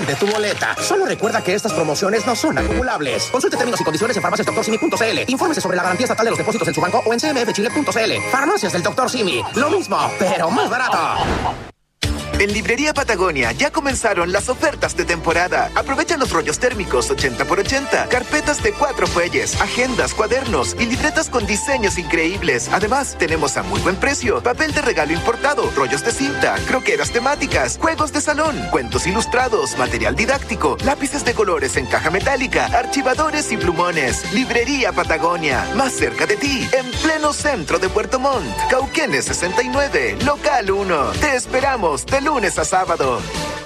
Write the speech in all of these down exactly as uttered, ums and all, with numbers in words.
de tu boleta. Solo recuerda que estas promociones no son acumulables. Consulte términos y condiciones en farmacias doctor simi punto c l. Infórmese sobre la garantía estatal de los depósitos en su banco o en c m f chile punto c l. Farmacias del doctor Simi. Lo mismo, pero más barato. En Librería Patagonia ya comenzaron las ofertas de temporada. Aprovecha los rollos térmicos ochenta por ochenta, carpetas de cuatro fuelles, agendas, cuadernos y libretas con diseños increíbles. Además, tenemos a muy buen precio papel de regalo importado, rollos de cinta, croqueras temáticas, juegos de salón, cuentos ilustrados, material didáctico, lápices de colores en caja metálica, archivadores y plumones. Librería Patagonia, más cerca de ti, en pleno centro de Puerto Montt. Cauquenes sesenta y nueve, local uno. Te esperamos de lunes a sábado.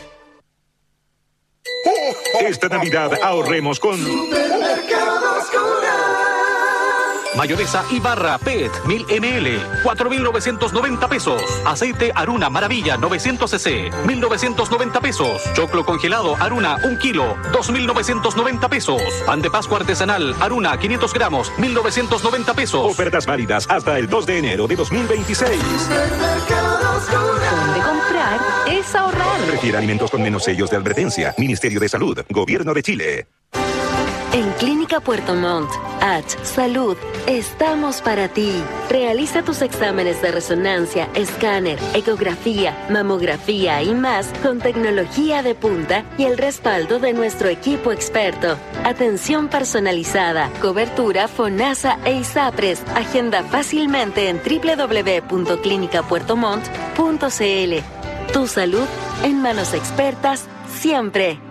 Esta Navidad ahorremos con Supermercados Coral. Mayonesa Ibarra P E T mil mililitros, cuatro mil novecientos noventa pesos. Aceite Aruna Maravilla novecientos centilitros, mil novecientos noventa pesos. Choclo congelado Aruna un kilo, dos mil novecientos noventa pesos. Pan de Pascua artesanal Aruna quinientos gramos, mil novecientos noventa pesos. ofertas válidas hasta el dos de enero de dos mil veintiséis. Donde comprar es ahorrar. Prefiere alimentos con menos sellos de advertencia. Ministerio de Salud, Gobierno de Chile. En Clínica Puerto Montt, H Salud, estamos para ti. Realiza tus exámenes de resonancia, escáner, ecografía, mamografía y más con tecnología de punta y el respaldo de nuestro equipo experto. Atención personalizada, cobertura FONASA e ISAPRES. Agenda fácilmente en doble u doble u doble u punto clínica puerto montt punto c l. Tu salud en manos expertas siempre.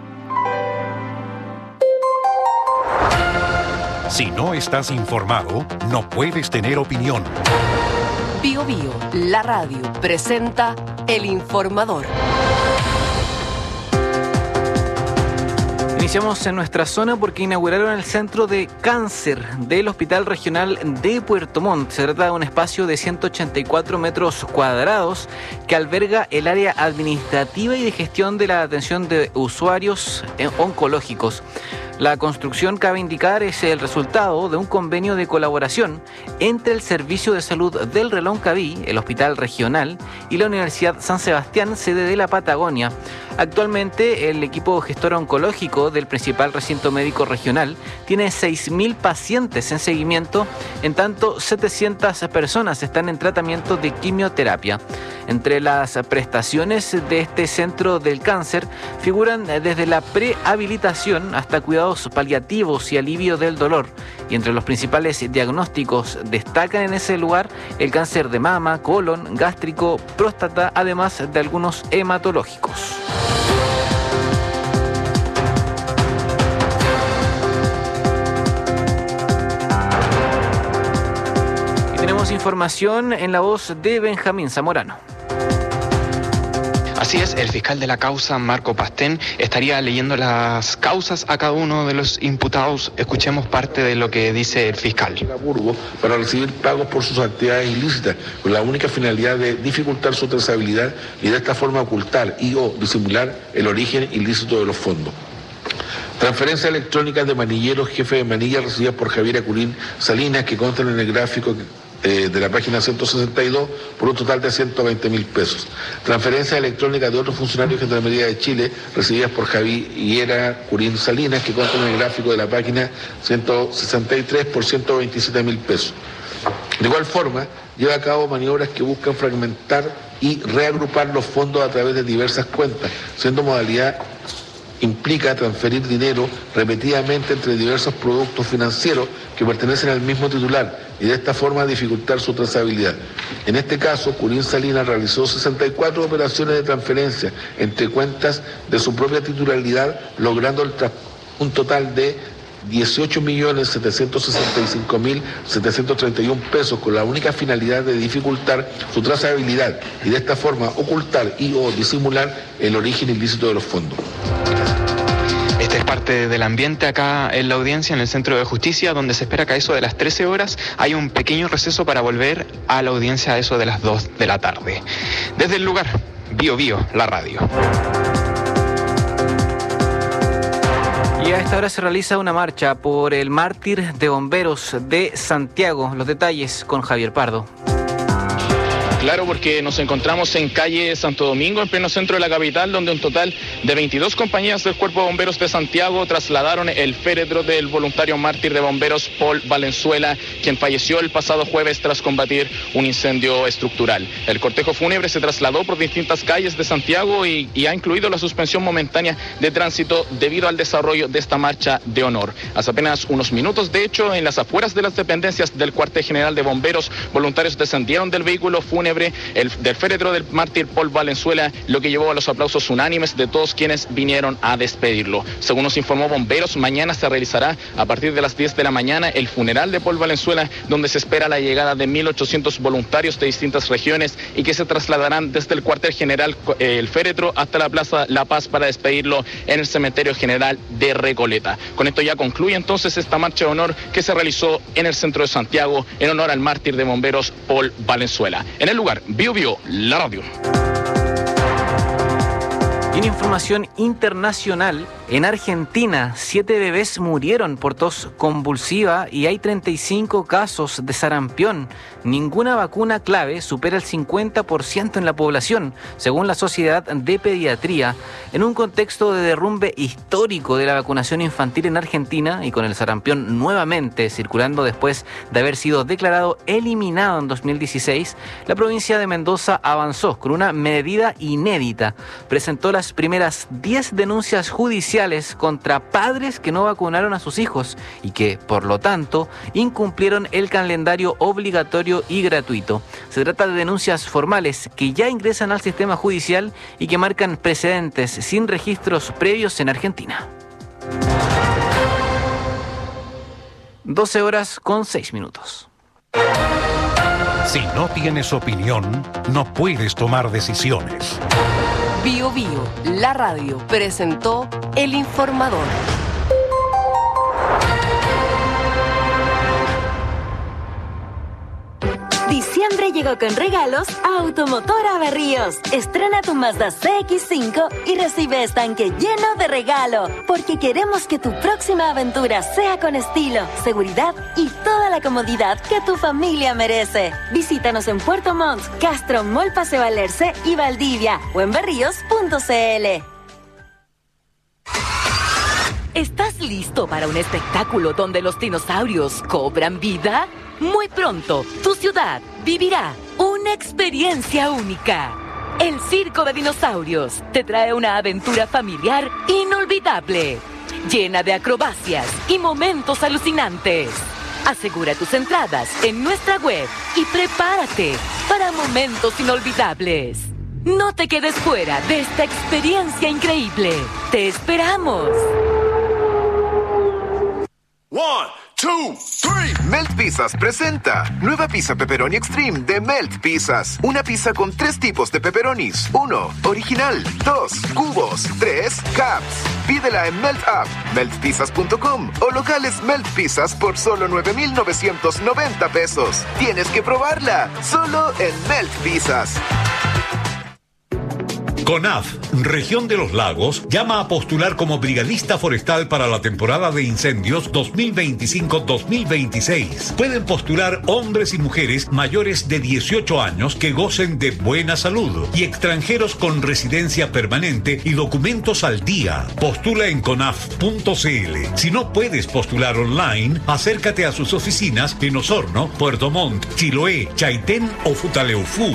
Si no estás informado, no puedes tener opinión. Bio Bio, la radio, presenta El Informador. Iniciamos en nuestra zona porque inauguraron el Centro de Cáncer del Hospital Regional de Puerto Montt. Se trata de un espacio de ciento ochenta y cuatro metros cuadrados que alberga el área administrativa y de gestión de la atención de usuarios oncológicos. La construcción, cabe indicar, es el resultado de un convenio de colaboración entre el Servicio de Salud del Reloncaví, el Hospital Regional, y la Universidad San Sebastián, sede de la Patagonia. Actualmente, el equipo gestor oncológico del principal recinto médico regional tiene seis mil pacientes en seguimiento, en tanto setecientas personas están en tratamiento de quimioterapia. Entre las prestaciones de este centro del cáncer figuran desde la prehabilitación hasta cuidados paliativos y alivio del dolor. Y entre los principales diagnósticos destacan en ese lugar el cáncer de mama, colon, gástrico, próstata, además de algunos hematológicos. Y tenemos información en la voz de Benjamín Zamorano. Así es, el fiscal de la causa, Marco Pastén, estaría leyendo las causas a cada uno de los imputados. Escuchemos parte de lo que dice el fiscal. Para recibir pagos por sus actividades ilícitas, con la única finalidad de dificultar su trazabilidad y de esta forma ocultar y o disimular el origen ilícito de los fondos. Transferencias electrónicas de manilleros, jefe de manilla, recibidas por Javier Acurín Salinas, que constan en el gráfico Eh, de la página ciento sesenta y dos, por un total de ciento veinte mil pesos. Transferencias electrónicas de otros funcionarios de Gendarmería de Chile, recibidas por Javiera Curín Salinas, que constan en el gráfico de la página ciento sesenta y tres, por ciento veintisiete mil pesos. De igual forma, lleva a cabo maniobras que buscan fragmentar y reagrupar los fondos a través de diversas cuentas, siendo modalidad implica transferir dinero repetidamente entre diversos productos financieros que pertenecen al mismo titular y de esta forma dificultar su trazabilidad. En este caso, Curín Salinas realizó sesenta y cuatro operaciones de transferencia entre cuentas de su propia titularidad, logrando el un total de dieciocho millones setecientos sesenta y cinco mil setecientos treinta y uno pesos, con la única finalidad de dificultar su trazabilidad y de esta forma ocultar y o disimular el origen ilícito de los fondos. Este es parte del ambiente acá en la audiencia, en el Centro de Justicia, donde se espera que a eso de las trece horas hay un pequeño receso para volver a la audiencia a eso de las dos de la tarde. Desde el lugar, Bio Bio, la radio. Y a esta hora se realiza una marcha por el mártir de bomberos de Santiago. Los detalles con Javier Pardo. Claro, porque nos encontramos en calle Santo Domingo, en pleno centro de la capital, donde un total de veintidós compañías del Cuerpo de Bomberos de Santiago trasladaron el féretro del voluntario mártir de bomberos Paul Valenzuela, quien falleció el pasado jueves tras combatir un incendio estructural. El cortejo fúnebre se trasladó por distintas calles de Santiago y, y ha incluido la suspensión momentánea de tránsito debido al desarrollo de esta marcha de honor. Hace apenas unos minutos, de hecho, en las afueras de las dependencias del Cuartel General de Bomberos, voluntarios descendieron del vehículo fúnebre el, del féretro del mártir Paul Valenzuela, lo que llevó a los aplausos unánimes de todos quienes vinieron a despedirlo. Según nos informó Bomberos, mañana se realizará a partir de las diez de la mañana el funeral de Paul Valenzuela, donde se espera la llegada de mil ochocientos voluntarios de distintas regiones y que se trasladarán desde el cuartel general eh, el féretro hasta la Plaza La Paz para despedirlo en el cementerio general de Recoleta. Con esto ya concluye entonces esta marcha de honor que se realizó en el centro de Santiago en honor al mártir de bomberos Paul Valenzuela. En el lugar, Bio Bio, la radio. En información internacional, en Argentina, siete bebés murieron por tos convulsiva y hay treinta y cinco casos de sarampión. Ninguna vacuna clave supera el cincuenta por ciento en la población, según la Sociedad de Pediatría. En un contexto de derrumbe histórico de la vacunación infantil en Argentina y con el sarampión nuevamente circulando después de haber sido declarado eliminado en dos mil dieciséis, la provincia de Mendoza avanzó con una medida inédita. Presentó las primeras diez denuncias judiciales contra padres que no vacunaron a sus hijos y que, por lo tanto, incumplieron el calendario obligatorio y gratuito. Se trata de denuncias formales que ya ingresan al sistema judicial y que marcan precedentes sin registros previos en Argentina. doce horas con seis minutos. Si no tienes opinión, no puedes tomar decisiones. Bio Bio, la radio, presentó El Informador. Diciembre llegó con regalos a Automotora Berríos. Estrena tu Mazda C X cinco y recibe estanque lleno de regalo, porque queremos que tu próxima aventura sea con estilo, seguridad y toda la comodidad que tu familia merece. Visítanos en Puerto Montt, Castro, Mall Paseo Alerce y Valdivia o en berríos punto c l. ¿Estás listo para un espectáculo donde los dinosaurios cobran vida? Muy pronto, tu ciudad vivirá una experiencia única. El Circo de Dinosaurios te trae una aventura familiar inolvidable, llena de acrobacias y momentos alucinantes. Asegura tus entradas en nuestra web y prepárate para momentos inolvidables. No te quedes fuera de esta experiencia increíble. ¡Te esperamos! One, two, three. Melt Pizzas presenta nueva pizza pepperoni extreme de Melt Pizzas. Una pizza con tres tipos de pepperonis. Uno, original. Dos, cubos. Tres, caps. Pídela en Melt App, melt pizzas punto com o locales Melt Pizzas por solo nueve mil novecientos noventa pesos. Tienes que probarla, solo en Melt Pizzas. CONAF, Región de los Lagos, llama a postular como brigadista forestal para la temporada de incendios dos mil veinticinco dos mil veintiséis. Pueden postular hombres y mujeres mayores de dieciocho años que gocen de buena salud y extranjeros con residencia permanente y documentos al día. Postula en conaf punto c l. Si no puedes postular online, acércate a sus oficinas en Osorno, Puerto Montt, Chiloé, Chaitén o Futaleufú.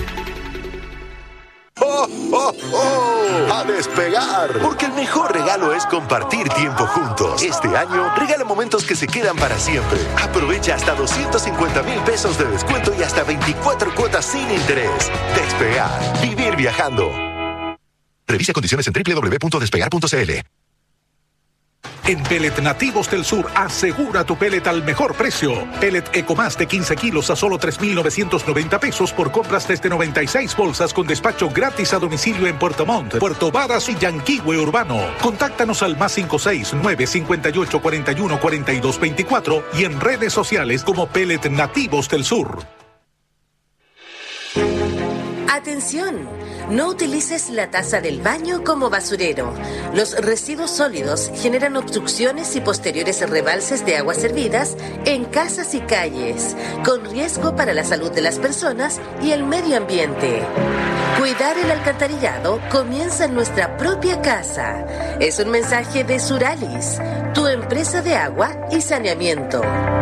¡Oh, oh, oh! ¡A despegar! Porque el mejor regalo es compartir tiempo juntos. Este año, regala momentos que se quedan para siempre. Aprovecha hasta doscientos cincuenta mil pesos de descuento y hasta veinticuatro cuotas sin interés. Despegar. Vivir viajando. Revisa condiciones en doble u doble u doble u punto despegar punto c l. En Pellet Nativos del Sur, asegura tu pellet al mejor precio. Pellet Ecomás de quince kilos a solo tres mil novecientos noventa pesos por compras desde noventa y seis bolsas con despacho gratis a domicilio en Puerto Montt, Puerto Varas y Yanquihue Urbano. Contáctanos al más cinco seis nueve cinco ocho cuatro uno cuatro dos dos cuatro y en redes sociales como Pellet Nativos del Sur. ¡Atención! No utilices la taza del baño como basurero. Los residuos sólidos generan obstrucciones y posteriores rebalses de aguas servidas en casas y calles, con riesgo para la salud de las personas y el medio ambiente. Cuidar el alcantarillado comienza en nuestra propia casa. Es un mensaje de Suralis, tu empresa de agua y saneamiento.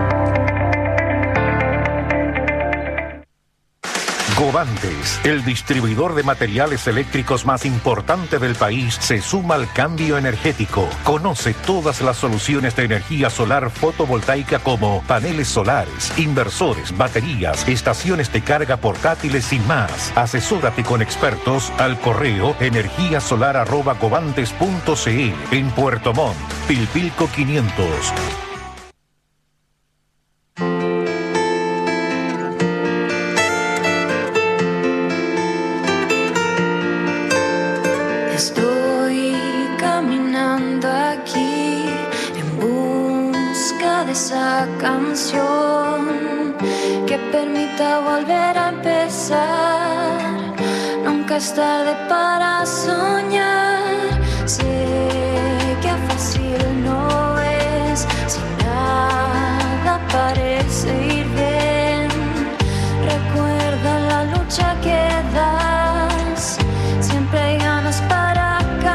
Govantes, el distribuidor de materiales eléctricos más importante del país, se suma al cambio energético. Conoce todas las soluciones de energía solar fotovoltaica como paneles solares, inversores, baterías, estaciones de carga portátiles y más. Asesórate con expertos al correo energía solar arroba govantes punto c l en Puerto Montt, Pilpilco quinientos. Esa canción que permita volver a empezar. Nunca es tarde para soñar. Sé que fácil no es, si nada parece ir bien. Recuerda la lucha que das, siempre hay ganas para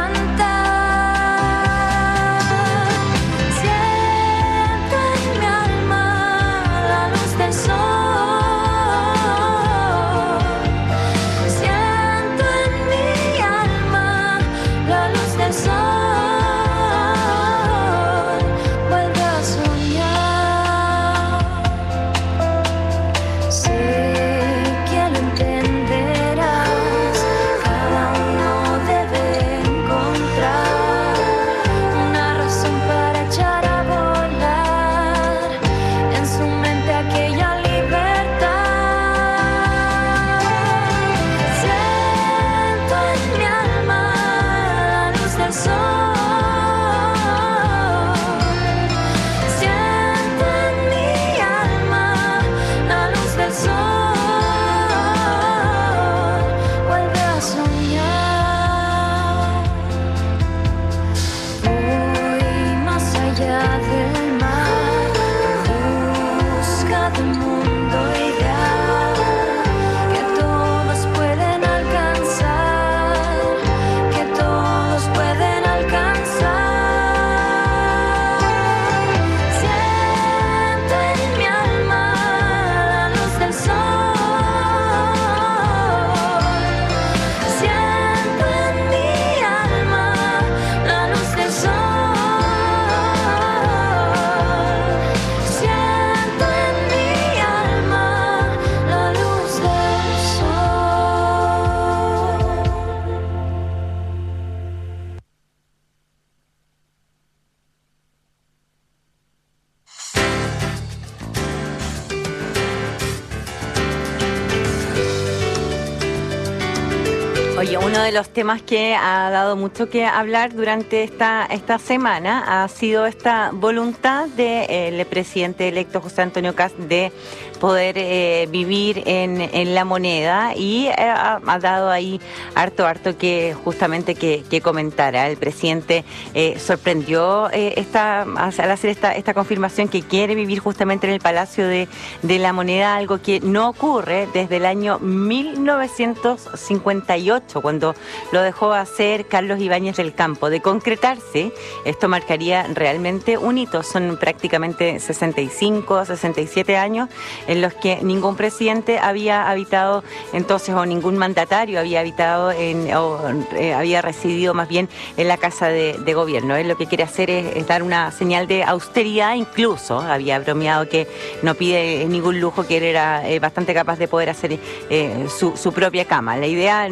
Oye, uno de los temas que ha dado mucho que hablar durante esta, esta semana ha sido esta voluntad del de, eh, presidente electo José Antonio Kast de poder eh, vivir en, en La Moneda, y eh, ha, ha dado ahí harto, harto que justamente que, que comentara. El presidente eh, sorprendió eh, esta, al hacer esta, esta confirmación que quiere vivir justamente en el Palacio de, de La Moneda, algo que no ocurre desde el año mil novecientos cincuenta y ocho, cuando lo dejó hacer Carlos Ibáñez del Campo. De concretarse, esto marcaría realmente un hito. Son prácticamente sesenta y cinco, sesenta y siete años en los que ningún presidente había habitado entonces, o ningún mandatario había habitado en, o eh, había residido más bien en la Casa de, de Gobierno. Él lo que quiere hacer es, es dar una señal de austeridad. Incluso había bromeado que no pide ningún lujo, que él era eh, bastante capaz de poder hacer eh, su, su propia cama. La idea no es una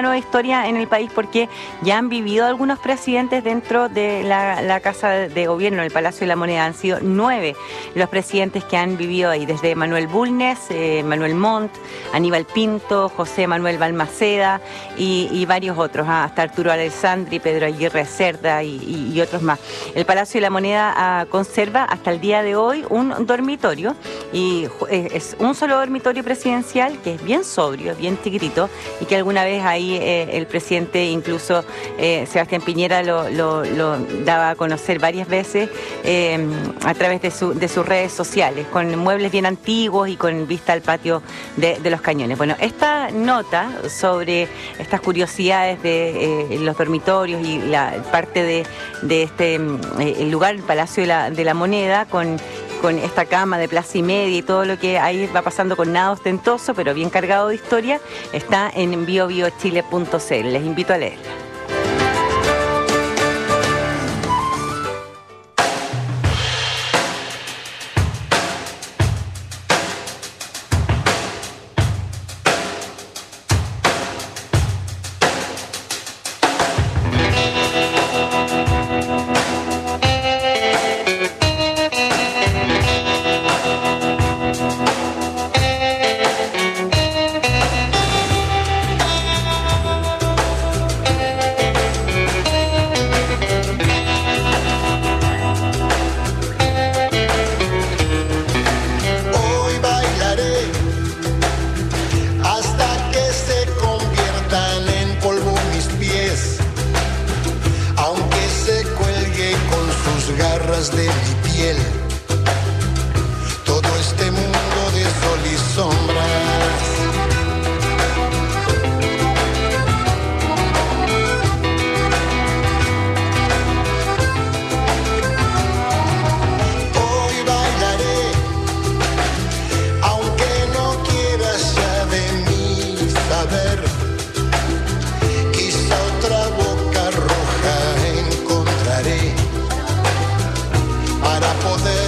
nueva historia en el país porque ya han vivido algunos presidentes dentro de la, la Casa de Gobierno, el Palacio de la Moneda. Han sido nueve los presidentes que han vivido ahí, desde Manuel Bulnes, eh, Manuel Montt, Aníbal Pinto, José Manuel Balmaceda y, y varios otros, ¿ah? hasta Arturo Alessandri, Pedro Aguirre Cerda y, y, y otros más. El Palacio de la Moneda ah, conserva hasta el día de hoy un dormitorio y eh, es un solo dormitorio presidencial que es bien sobrio, bien chiquitito y que alguna vez ahí eh, el presidente, incluso eh, Sebastián Piñera, lo, lo, lo daba a conocer varias veces eh, a través de, su, de sus redes sociales, con muebles bien antiguos y con vista al patio de, de los Cañones. Bueno, esta nota sobre estas curiosidades de eh, los dormitorios y la parte de, de este eh, el lugar, el Palacio de la, de la Moneda, con con esta cama de plaza y media y todo lo que ahí va pasando con nada ostentoso, pero bien cargado de historia, está en bio bio chile punto c l. Les invito a leerla. Para poder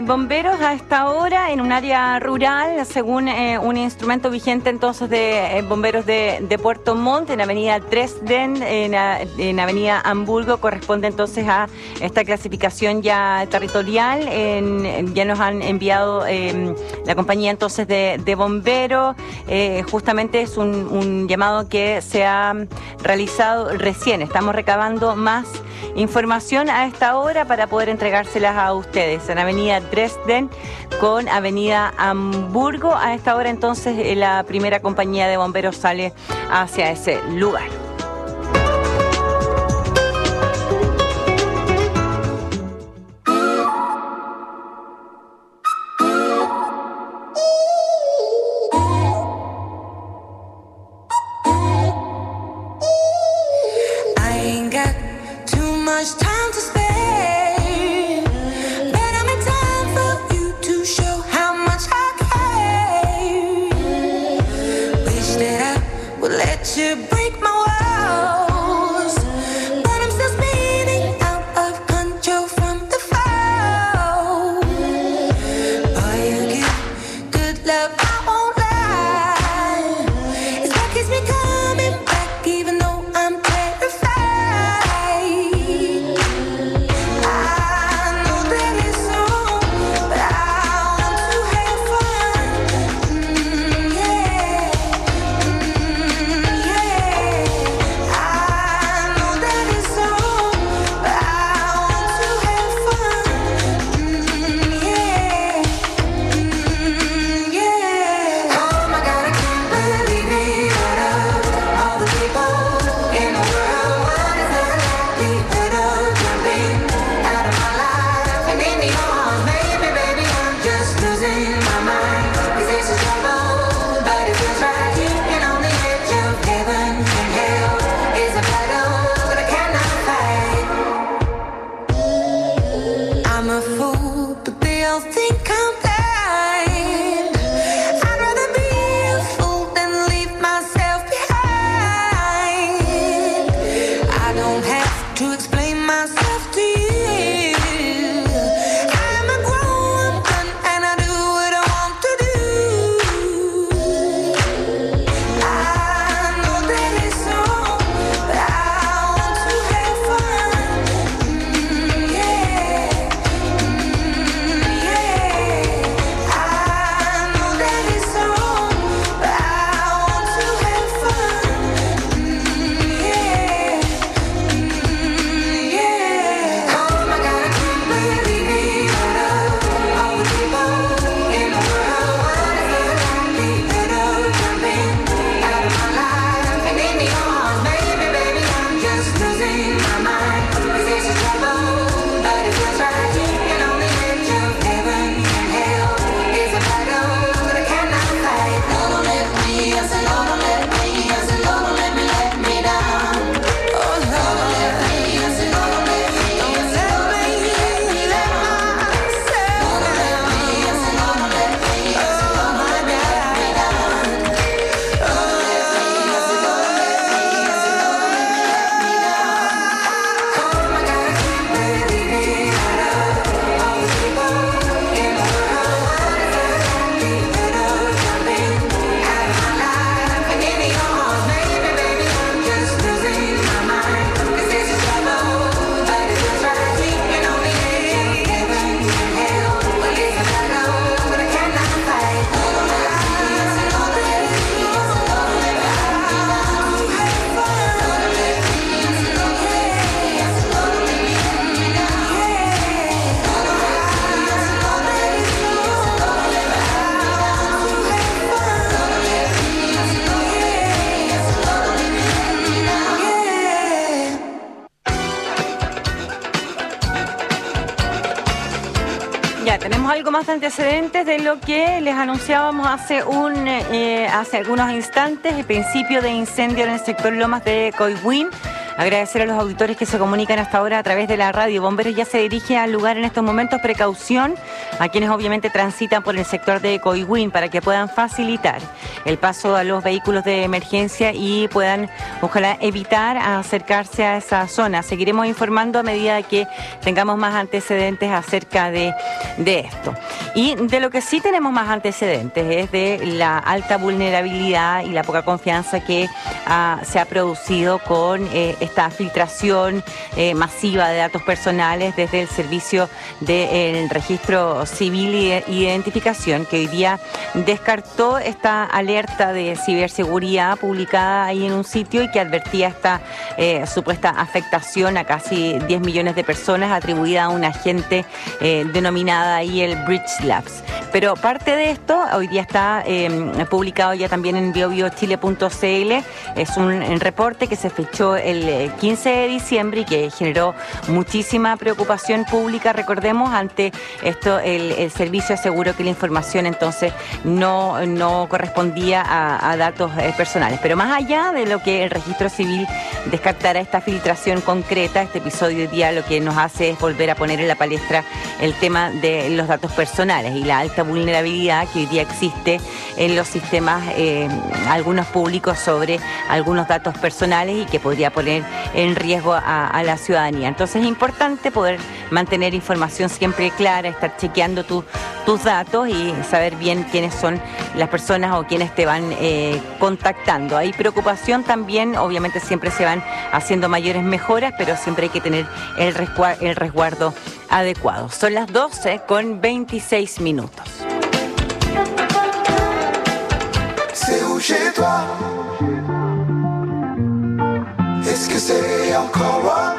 bomberos a esta hora en un área rural, según eh, un instrumento vigente entonces de eh, bomberos de, de Puerto Montt, en avenida Dresden, en, en avenida Hamburgo, corresponde entonces a esta clasificación ya territorial. En, ya nos han enviado eh, la compañía entonces de, de bomberos, eh, justamente es un, un llamado que se ha realizado recién. Estamos recabando más información a esta hora para poder entregárselas a ustedes. En avenida Dresden con avenida Hamburgo, a esta hora entonces la primera compañía de bomberos sale hacia ese lugar. Algo más de antecedentes de lo que les anunciábamos hace un eh, hace algunos instantes, el principio de incendio en el sector Lomas de Coihuín. Agradecer a los auditores que se comunican hasta ahora a través de la radio. Bomberos ya se dirige al lugar en estos momentos. Precaución a quienes obviamente transitan por el sector de Coihuín para que puedan facilitar el paso a los vehículos de emergencia y puedan, ojalá, evitar acercarse a esa zona. Seguiremos informando a medida que tengamos más antecedentes acerca de, de esto. Y de lo que sí tenemos más antecedentes es de la alta vulnerabilidad y la poca confianza que uh, se ha producido con eh, esta filtración eh, masiva de datos personales desde el servicio del registro civil y de identificación, que hoy día descartó esta alerta de ciberseguridad publicada ahí en un sitio y que advertía esta eh, supuesta afectación a casi diez millones de personas atribuida a un agente eh, denominada ahí el Bridge Labs. Pero parte de esto hoy día está eh, publicado ya también en bio bio chile punto c l. Es un, un reporte que se fechó el quince de diciembre y que generó muchísima preocupación pública. Recordemos, ante esto el, el servicio aseguró que la información entonces no, no correspondía a, a datos eh, personales. Pero más allá de lo que el registro civil descartara esta filtración concreta, este episodio de día lo que nos hace es volver a poner en la palestra el tema de los datos personales y la alta vulnerabilidad que hoy día existe en los sistemas, eh, algunos públicos, sobre algunos datos personales y que podría poner en riesgo a, a la ciudadanía. Entonces es importante poder mantener información siempre clara, estar chequeando tu, tus datos y saber bien quiénes son las personas o quienes te van eh, contactando. Hay preocupación también, obviamente siempre se van haciendo mayores mejoras, pero siempre hay que tener el resguardo, el resguardo adecuado. Son las doce con veintiséis minutos. C'est où chez toi? Est-ce que c'est encore loin?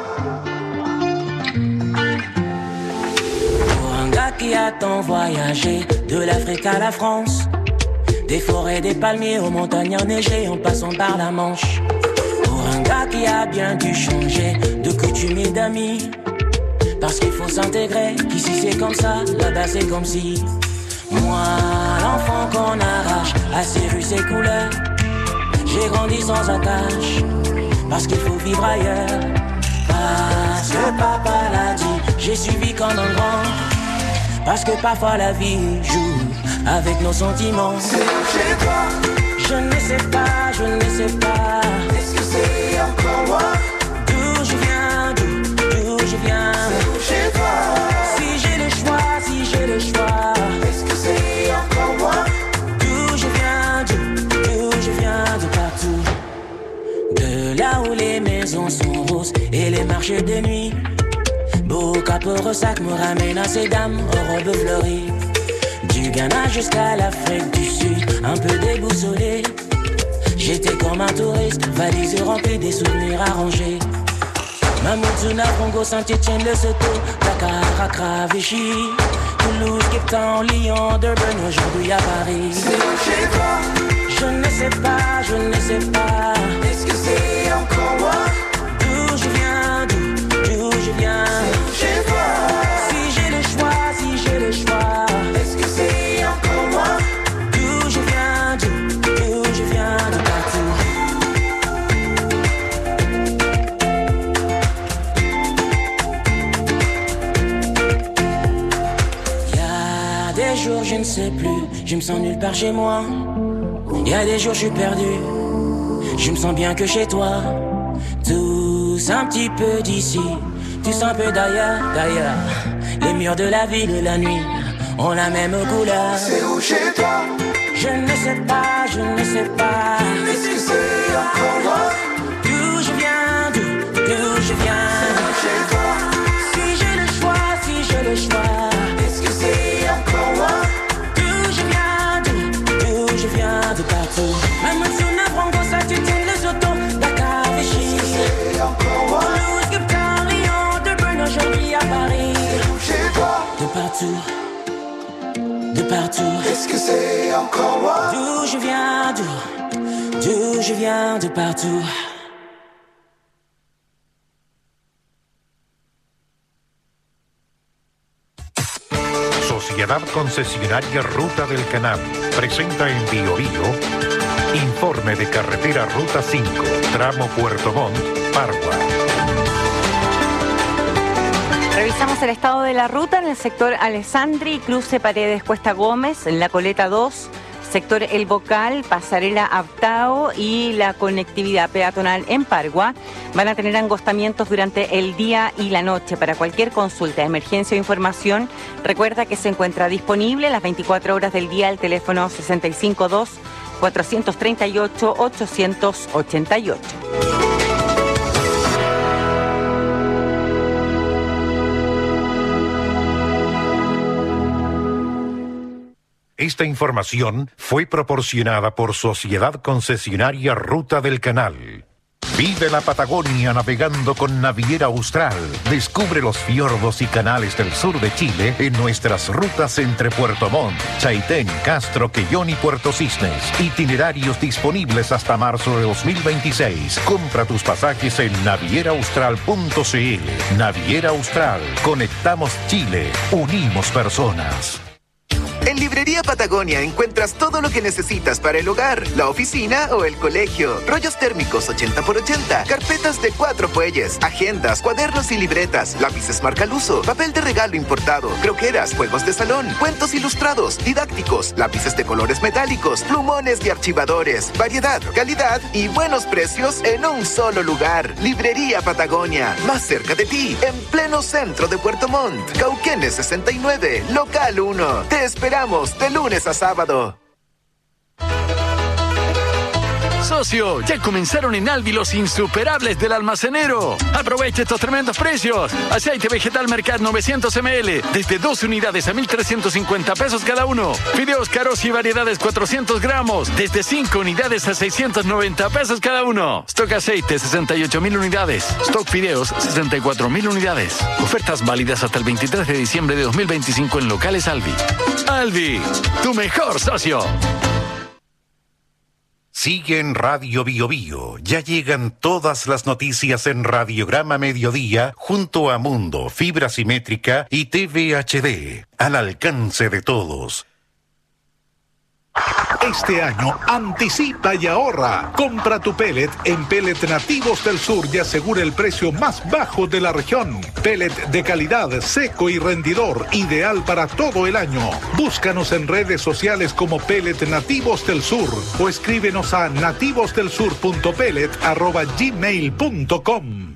Pour un gars qui a tant voyagé, de l'Afrique à la France, des forêts, des palmiers aux montagnes enneigées en passant par la Manche. Pour un gars qui a bien dû changer de coutumes et d'amis, parce qu'il faut s'intégrer, qu'ici c'est comme ça, là-bas c'est comme si. Moi, l'enfant qu'on arrache à ses rues, ses couleurs, j'ai grandi sans attache, parce qu'il faut vivre ailleurs. Parce que papa l'a dit, j'ai suivi comme un grand, parce que parfois la vie joue avec nos sentiments. C'est chez toi. Je ne sais pas, je ne sais pas. Est-ce que c'est encore loin? D'où je viens, d'où, d'où je viens. C'est chez toi. Si j'ai le choix, si j'ai le choix. Est-ce que c'est encore loin? D'où je viens, d'où, d'où je viens, de partout. De là où les maisons sont roses et les marchés de nuit. Beau Cap-Ressac me ramène à ces dames aux robes fleuries. Du Ghana jusqu'à l'Afrique du Sud, un peu déboussolé. J'étais comme un touriste, valise remplie des souvenirs arrangés. Mamoudzou, Congo, Saint-Etienne, Lesotho, Dakar, Accra, Vichy, Toulouse, Cape Town, Lyon, Durban, aujourd'hui à Paris. C'est chez toi. Je ne sais pas, je ne sais pas. Est-ce que c'est encore loin? D'où je viens, d'où, d'où je viens. C'est chez toi. Si j'ai le choix, si j'ai le choix. Est-ce que c'est encore loin? D'où je viens, d'où, d'où je viens, de partout. Y'a des jours je ne sais plus, je me sens nulle part chez moi. Y'a des jours je suis perdu, je me sens bien que chez toi. Tous un petit peu d'ici, tous un peu d'ailleurs, d'ailleurs. Les murs de la ville et la nuit ont la même couleur. C'est où chez toi? Je ne sais pas, je ne sais pas. Est-ce que c'est encore loin? D'où je viens, d'où, d'où je viens. Chez toi. Si j'ai le choix, si j'ai le choix. Est-ce que c'est encore loin? D'où je viens, d'où, d'où je viens, de partout. Mamoudzou, Congo, Saint-Etienne, Lesotho, Dakar, Vichy. C'est encore loin? Toulouse, Cape Town, Lyon, Durban, aujourd'hui à Paris. Chez toi. De partout, de partout. Est-ce que c'est encore loin? D'où je viens, d'où, d'où je viens, de partout. Sociedad Concesionaria Ruta del Canal presenta en Bio Bio informe de carretera Ruta cinco, tramo Puerto Montt, Pargua. Revisamos el estado de la ruta en el sector Alessandri, cruce Paredes Cuesta Gómez, en la Coleta dos, sector El Bocal, Pasarela Aptao y la conectividad peatonal en Pargua. Van a tener angostamientos durante el día y la noche. Para cualquier consulta, emergencia o información, recuerda que se encuentra disponible las veinticuatro horas del día el teléfono sesenta y cinco dos, cuatrocientos treinta y ocho, ochocientos ochenta y ocho. Esta información fue proporcionada por Sociedad Concesionaria Ruta del Canal. Vive la Patagonia navegando con Naviera Austral. Descubre los fiordos y canales del sur de Chile en nuestras rutas entre Puerto Montt, Chaitén, Castro, Quellón y Puerto Cisnes. Itinerarios disponibles hasta marzo de dos mil veintiséis. Compra tus pasajes en naviera austral punto c l. Naviera Austral. Conectamos Chile. Unimos personas. En Librería Patagonia encuentras todo lo que necesitas para el hogar, la oficina o el colegio. Rollos térmicos ochenta por ochenta, carpetas de cuatro fuelles, agendas, cuadernos y libretas, lápices marca Luso, papel de regalo importado, croqueras, juegos de salón, cuentos ilustrados, didácticos, lápices de colores metálicos, plumones y archivadores. Variedad, calidad y buenos precios en un solo lugar. Librería Patagonia, más cerca de ti, en pleno centro de Puerto Montt. Cauquenes sesenta y nueve, local uno. Te esperamos de lunes a sábado. Socio, ya comenzaron en Alvi los insuperables del almacenero. Aprovecha estos tremendos precios. Aceite vegetal Mercat novecientos mililitros, desde dos unidades a mil trescientos cincuenta pesos cada uno. Fideos Caros y variedades cuatrocientos gramos, desde cinco unidades a seiscientos noventa pesos cada uno. Stock aceite sesenta y ocho mil unidades. Stock fideos sesenta y cuatro mil unidades. Ofertas válidas hasta el veintitrés de diciembre de dos mil veinticinco en locales Alvi. Alvi, tu mejor socio. Sigue en Radio Bio Bio. Ya llegan todas las noticias en Radiograma Mediodía junto a Mundo, Fibra Simétrica y T V H D. Al alcance de todos. Este año anticipa y ahorra. Compra tu pellet en Pellet Nativos del Sur y asegura el precio más bajo de la región. Pellet de calidad, seco y rendidor, ideal para todo el año. Búscanos en redes sociales como Pellet Nativos del Sur o escríbenos a nativosdelsur punto pellet arroba gmail punto com.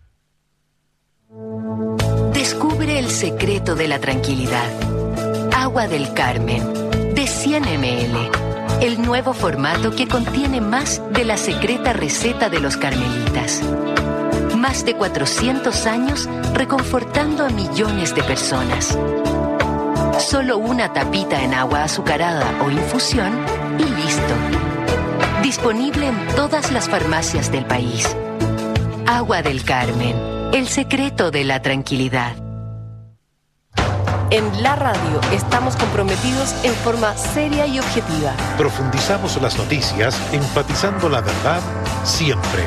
Descubre el secreto de la tranquilidad. Agua del Carmen, de cien mililitros. El nuevo formato que contiene más de la secreta receta de los carmelitas. Más de cuatrocientos años reconfortando a millones de personas. Solo una tapita en agua azucarada o infusión y listo. Disponible en todas las farmacias del país. Agua del Carmen, el secreto de la tranquilidad. En la radio estamos comprometidos en forma seria y objetiva. Profundizamos las noticias, enfatizando la verdad siempre.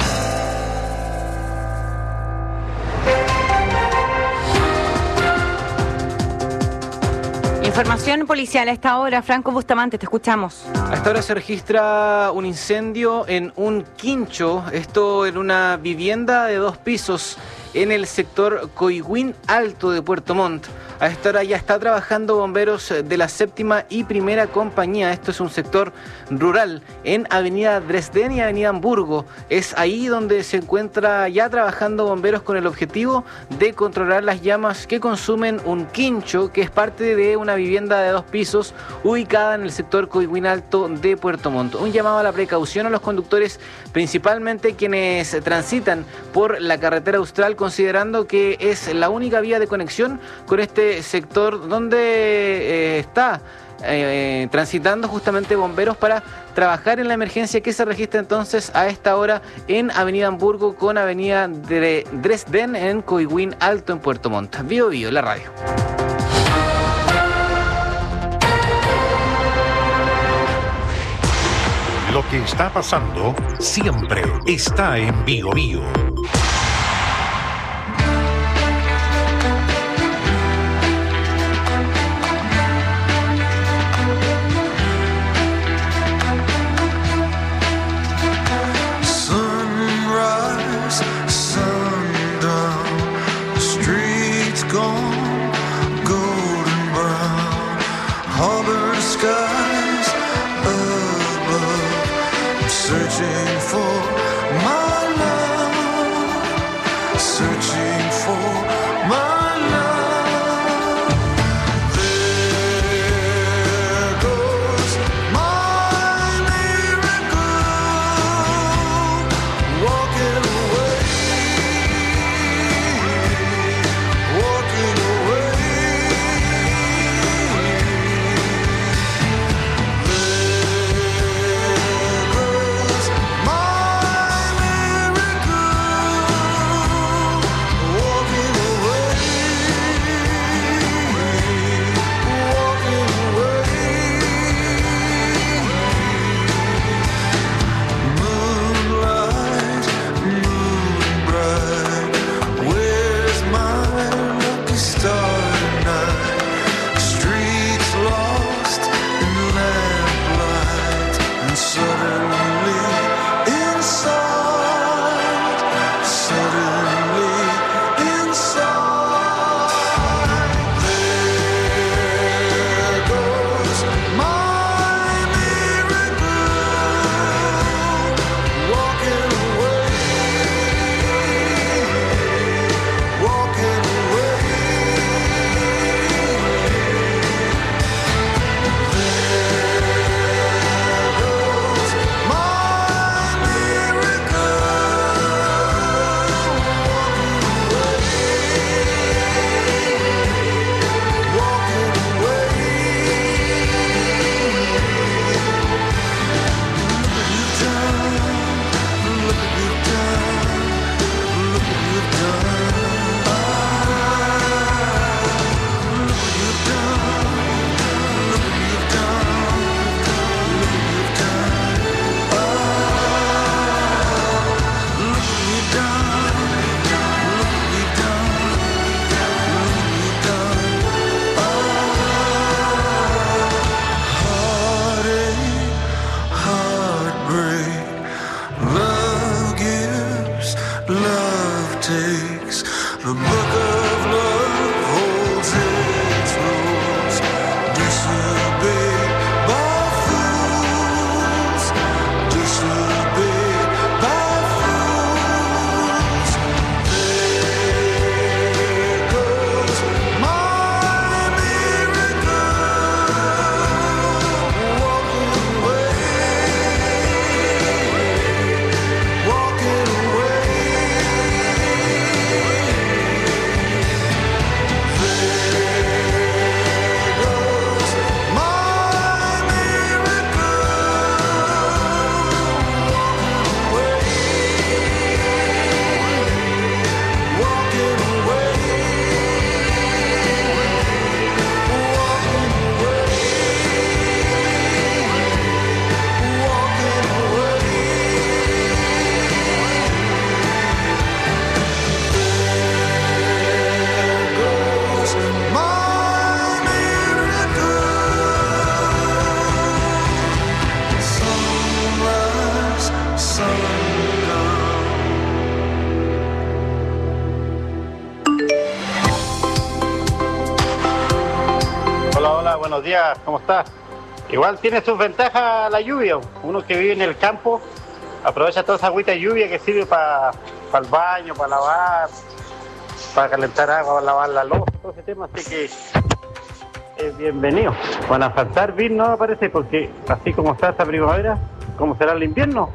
Información policial a esta hora. Franco Bustamante, te escuchamos. A esta hora se registra un incendio en un quincho, esto en una vivienda de dos pisos en el sector Coihuín Alto de Puerto Montt. A esta hora ya está trabajando bomberos de la séptima y primera compañía. Esto es un sector rural en Avenida Dresden y Avenida Hamburgo. Es ahí donde se encuentra ya trabajando bomberos con el objetivo de controlar las llamas que consumen un quincho, que es parte de una vivienda de dos pisos ubicada en el sector Coihuín Alto de Puerto Montt. Un llamado a la precaución a los conductores, principalmente quienes transitan por la carretera austral, considerando que es la única vía de conexión con este sector donde eh, está eh, transitando justamente bomberos para trabajar en la emergencia que se registra entonces a esta hora en Avenida Hamburgo con Avenida Dresden en Coihuín Alto en Puerto Montt. Bio Bio, la radio. Lo que está pasando siempre está en Bio Bio. searching for my love, searching for my love. There goes my miracle, walking away, walking away. Buenos días, ¿cómo estás? Igual tiene sus ventajas la lluvia. Uno que vive en el campo aprovecha toda esa agüita de lluvia que sirve para pa el baño, para lavar, para calentar agua, para lavar la loza, todo ese tema, así que es bienvenido. Para faltar bien no aparece porque así como está esta primavera, como será el invierno.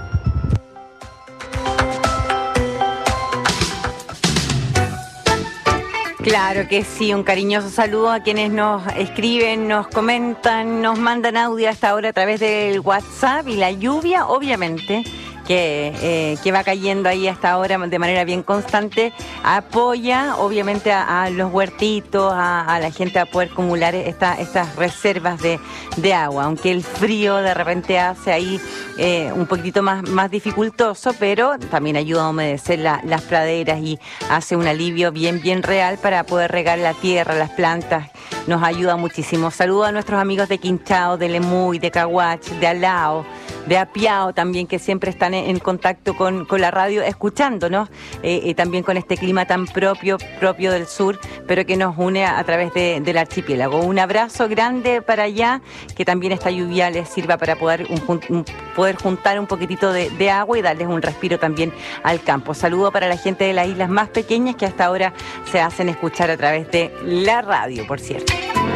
Claro que sí, un cariñoso saludo a quienes nos escriben, nos comentan, nos mandan audio hasta ahora a través del WhatsApp, y la lluvia, obviamente, que, eh, que va cayendo ahí hasta ahora de manera bien constante, apoya obviamente a, a los huertitos, a, a la gente a poder acumular esta, estas reservas de, de agua, aunque el frío de repente hace ahí eh, un poquitito más, más dificultoso, pero también ayuda a humedecer la, las praderas y hace un alivio bien, bien real para poder regar la tierra, las plantas. Nos ayuda muchísimo. Saludo a nuestros amigos de Quinchao, de Lemuy, de Caguach, de Alao, de Apiao también, que siempre están en, en contacto con, con la radio, escuchándonos, eh, y también con este clima tan propio, propio del sur, pero que nos une a, a través de, del archipiélago. Un abrazo grande para allá, que también esta lluvia les sirva para poder, un, un, poder juntar un poquitito de, de agua y darles un respiro también al campo. Saludo para la gente de las islas más pequeñas que hasta ahora se hacen escuchar a través de la radio, por cierto.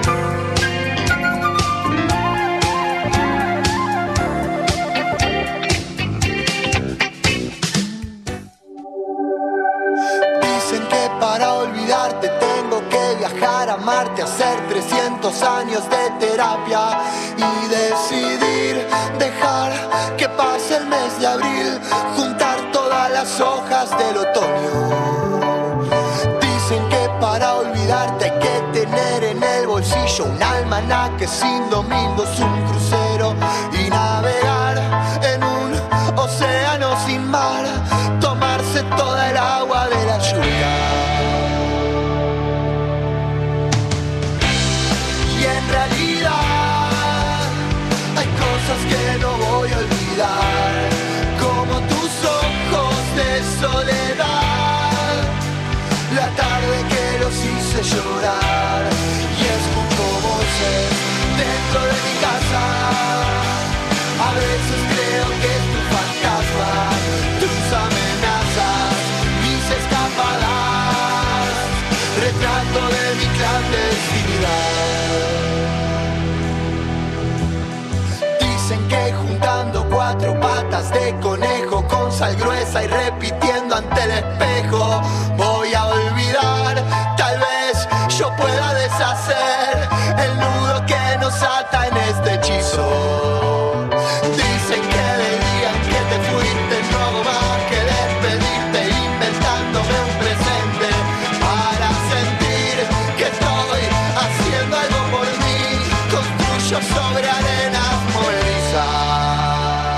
Dicen que para olvidarte tengo que viajar a Marte, hacer trescientos años de terapia y decidir dejar que pase el mes de abril, juntar todas las hojas del otoño. Dicen que para olvidarte hay que tener en el bolsillo un almanaque sin domingos, un crucero y navegar en un océano sin mar, tomarse toda el agua de la lluvia. Y en realidad hay cosas que no voy a olvidar, como tus ojos de soledad, la tarde que los hice llorar, y escucho voces dentro de mi casa. A veces creo que es tu fantasma, tus amenazas, mis escapadas, retrato de mi clandestinidad. Dicen que juntando cuatro patas de conejo con sal gruesa y repitiendo ante el espejo voy a olvidar. Tal vez yo pueda deshacer el nudo que nos ata en este hechizo. Dicen que del día en que te fuiste no hago más que despedirte, inventándome un presente para sentir que estoy haciendo algo por mí. Construyo sobre arenas movedizas.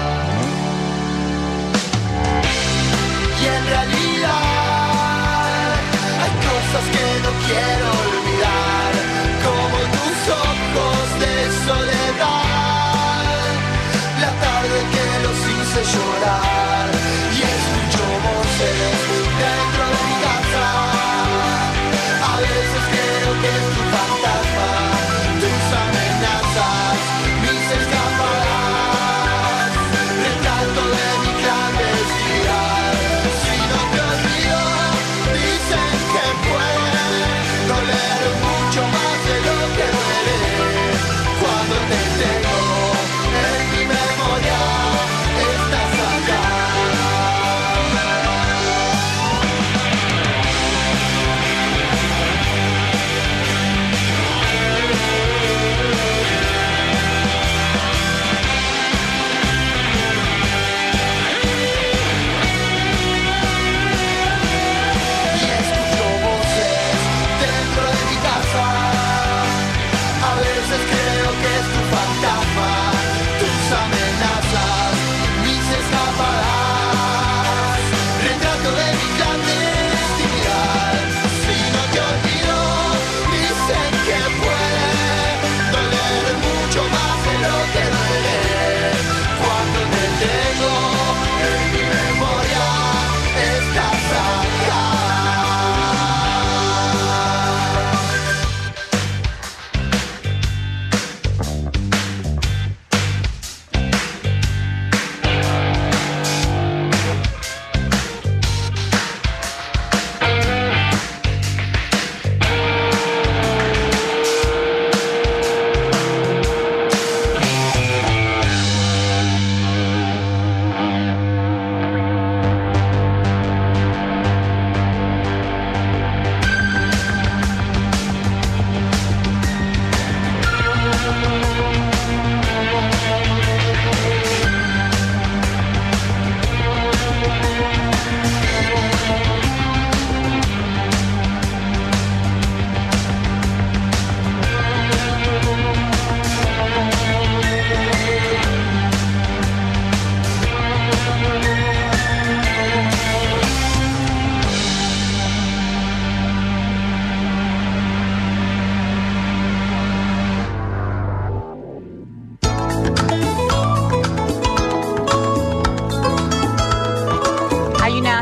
Y en realidad hay cosas que no quiero olvidar, como tus ojos de soledad, la tarde que los hice llorar, y escucho voces dentro de mi casa. A veces creo que es tu fantasma, tus amenazas, mis escapadas, retrato de mi clandestinidad. Si no te olvido, dicen que puede doler mucho más de lo que duele cuando te tengo en mi memoria. Estás acá.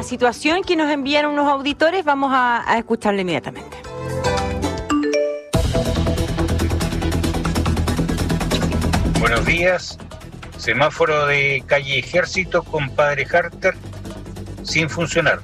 situación que nos envían unos auditores, vamos a, a escucharla inmediatamente. Buenos días. Semáforo de calle Ejército con Padre Harter sin funcionar.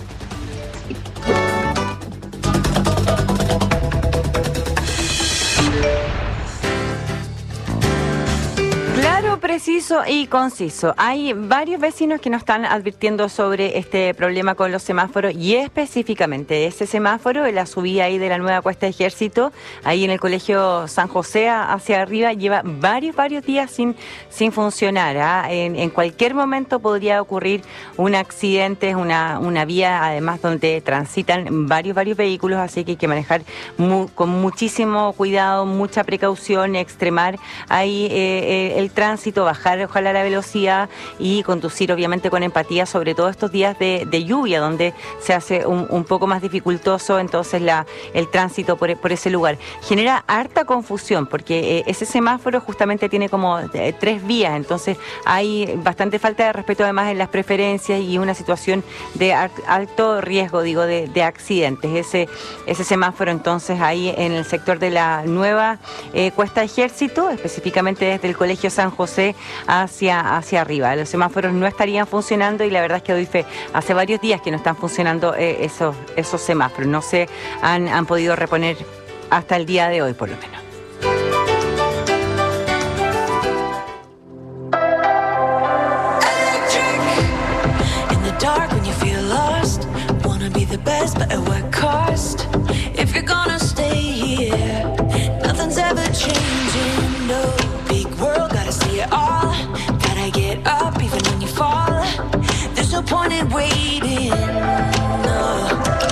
Claro, preciso y conciso. Hay varios vecinos que nos están advirtiendo sobre este problema con los semáforos y específicamente ese semáforo en la subida ahí de la nueva Cuesta de Ejército, ahí en el colegio San José hacia arriba, lleva varios, varios días sin, sin funcionar. ¿ah? En, en cualquier momento podría ocurrir un accidente, una, una vía además donde transitan varios, varios vehículos, así que hay que manejar mu, con muchísimo cuidado, mucha precaución, extremar ahí eh, el tránsito, bajar ojalá la velocidad y conducir obviamente con empatía, sobre todo estos días de, de lluvia donde se hace un, un poco más dificultoso entonces la, el tránsito por, por ese lugar. Genera harta confusión porque eh, ese semáforo justamente tiene como eh, tres vías, entonces hay bastante falta de respeto además en las preferencias y una situación de alto riesgo, digo, de, de accidentes. Ese, ese semáforo entonces ahí en el sector de la nueva eh, Cuesta de Ejército, específicamente desde el colegio San José hacia, hacia arriba. Los semáforos no estarían funcionando y la verdad es que doy fe, hace varios días que no están funcionando eh, esos, esos semáforos. No se han, han podido reponer hasta el día de hoy, por lo menos. No point in waiting, no.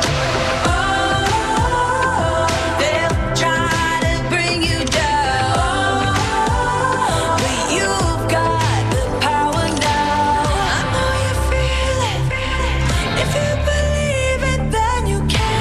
Oh, they'll try to bring you down, but you've got the power now. I know you feel it. If you believe it, then you can.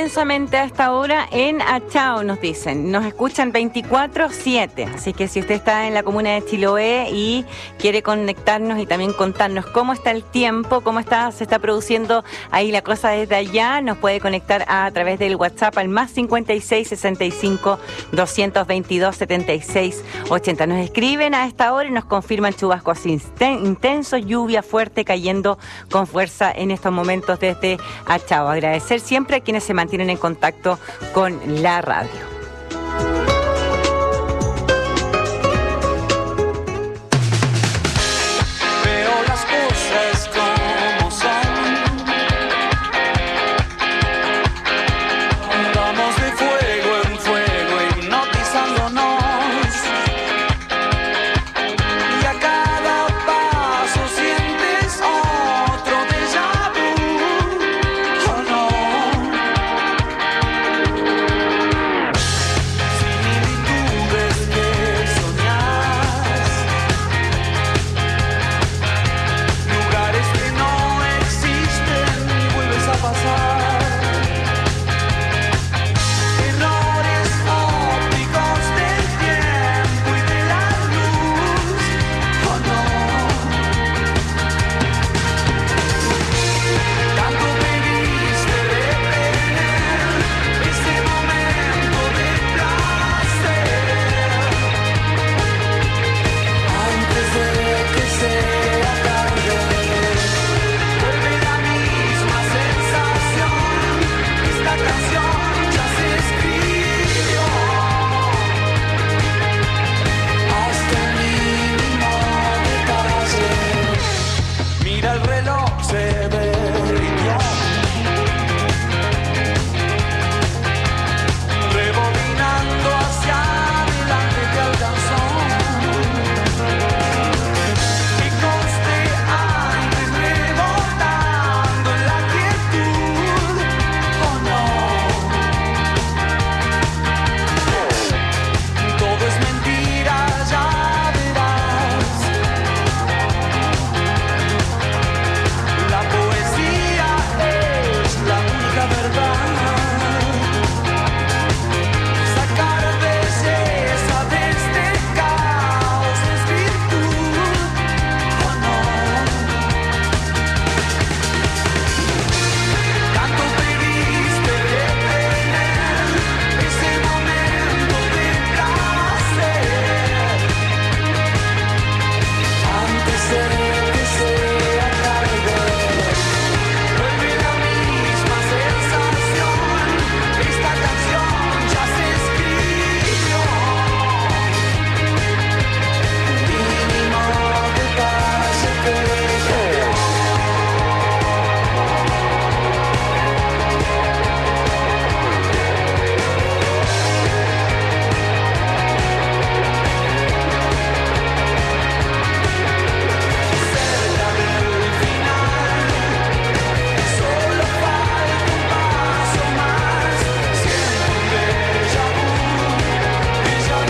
intensamente a esta hora en Achao, nos dicen. Nos escuchan veinticuatro siete. Así que si usted está en la comuna de Chiloé y quiere conectarnos y también contarnos cómo está el tiempo, cómo está, se está produciendo ahí la cosa desde allá, nos puede conectar a través del WhatsApp al más cincuenta y seis, sesenta y cinco, doscientos veintidós, setenta y seis, ochenta. Nos escriben a esta hora y nos confirman chubascos intensos, lluvia fuerte cayendo con fuerza en estos momentos desde Achao. Agradecer siempre a quienes se mantienen en contacto con la radio. Veo las cosas como son. Andamos de fuego en fuego hipnotizándonos. Y a cada paso sientes otro déjà vu. Oh no. Similitudes que soñás, lugares que no existen y vuelves a pasar. Errores ópticos del tiempo y de la luz. Oh no. Tanto pediste detener ese momento de placer antes de que sea tarde. Vuelve la misma sensación. Esta canción ya se escribió hasta el mínimo detalle. Mira el reloj, se derritió. Rebobinando hacia adelante te alcanzó. Y conste antes rebotando en la quietud. Oh no. Todo es mentira, ya verás. La poesía es la única verdad. Sacar belleza de este caos es virtud. Oh no. Tanto pediste detener ese momento de placer antes de que sea tarde. Vuelve la misma sensación. Esta canción ya se escribió. Mínimo detalle que quedó. Cerca del final, solo falta un paso más. Siento un déjà vu, déjà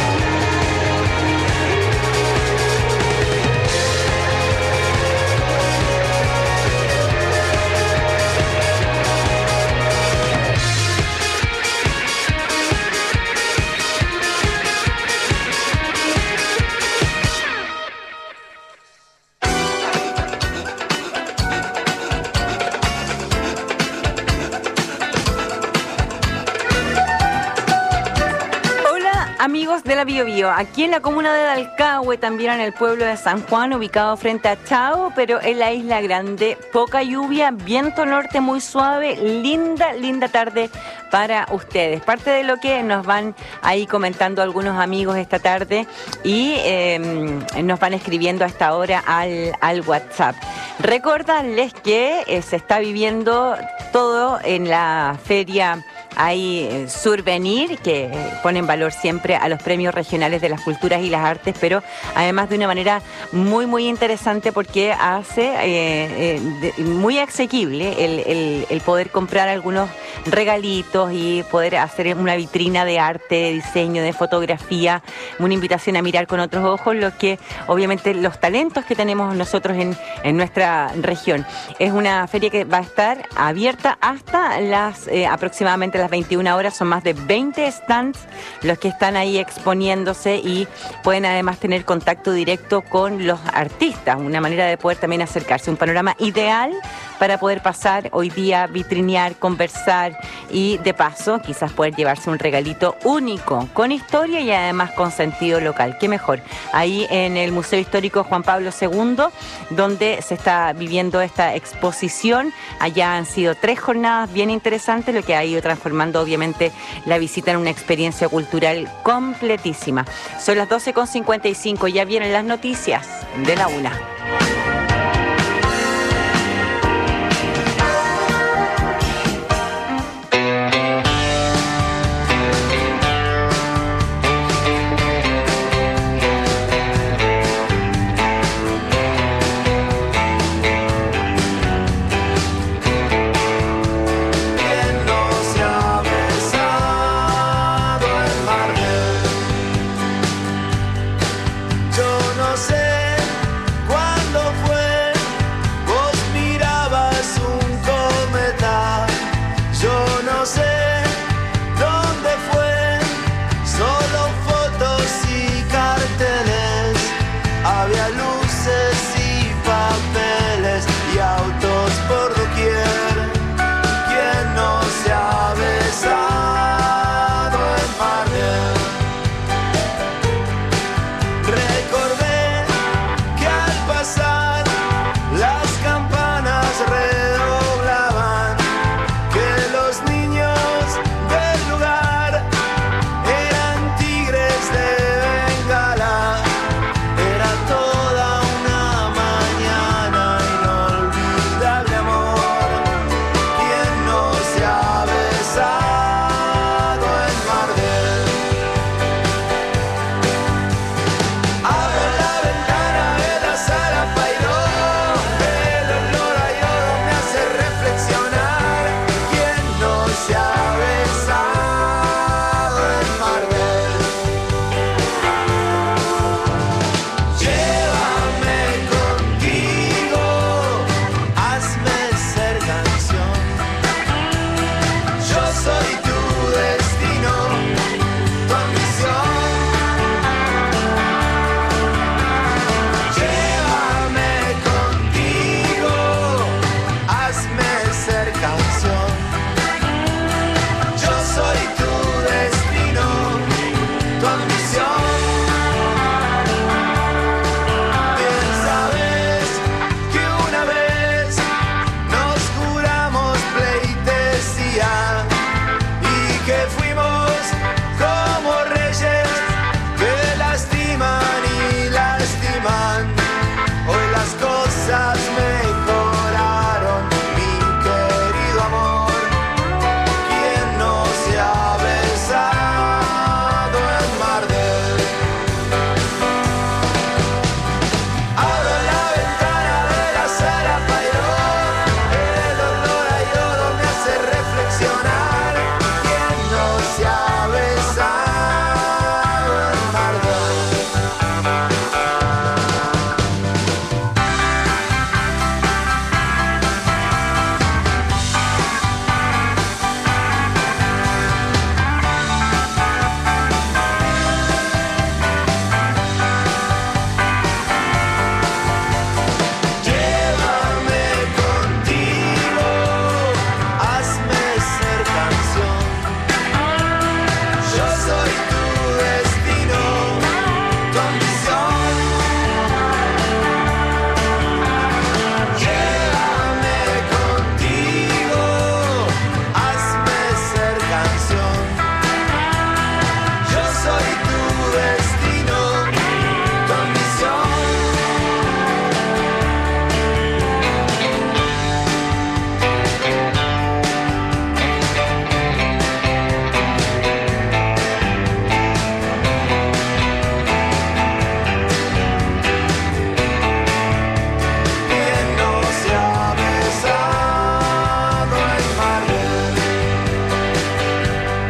Hola amigos de la Bio Bio, aquí en la comuna de Dalcahue, también en el pueblo de San Juan, ubicado frente a Achao, pero en la Isla Grande, poca lluvia, viento norte muy suave, linda, linda tarde para ustedes. Parte de lo que nos van ahí comentando algunos amigos esta tarde y eh, nos van escribiendo a esta hora al, al WhatsApp. Recordarles que eh, se está viviendo todo en la feria Hay eh, Survenir, que pone en valor siempre a los premios regionales de las culturas y las artes, pero además de una manera muy, muy interesante porque hace eh, eh, de, muy asequible el, el, el poder comprar algunos regalitos y poder hacer una vitrina de arte, de diseño, de fotografía, una invitación a mirar con otros ojos lo que obviamente los talentos que tenemos nosotros en, en nuestra región. Es una feria que va a estar abierta hasta las eh, aproximadamente las las veintiuna horas son más de veinte stands los que están ahí exponiéndose y pueden además tener contacto directo con los artistas, una manera de poder también acercarse, un panorama ideal para poder pasar hoy día, vitrinear, conversar y de paso quizás poder llevarse un regalito único, con historia y además con sentido local. ¿Qué mejor? Ahí en el Museo Histórico Juan Pablo segundo, donde se está viviendo esta exposición. Allá han sido tres jornadas bien interesantes, lo que ha ido transformando obviamente la visita en una experiencia cultural completísima. Son las doce con cincuenta y cinco, ya vienen las noticias de la una.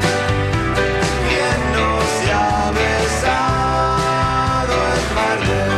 Mar del